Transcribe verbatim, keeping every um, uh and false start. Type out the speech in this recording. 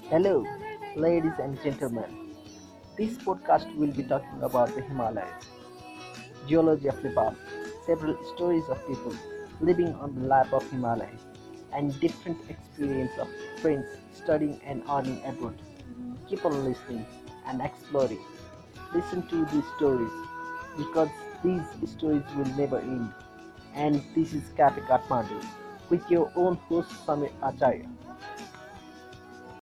Hello, ladies and gentlemen. This podcast will be talking about the Himalayas, geology of Nepal, several stories of people living on the lap of Himalaya, and different experience of friends studying and earning abroad. Keep on listening and exploring. Listen to these stories because these stories will never end. And this is Cafe Kathmandu with your own host Samir Acharya.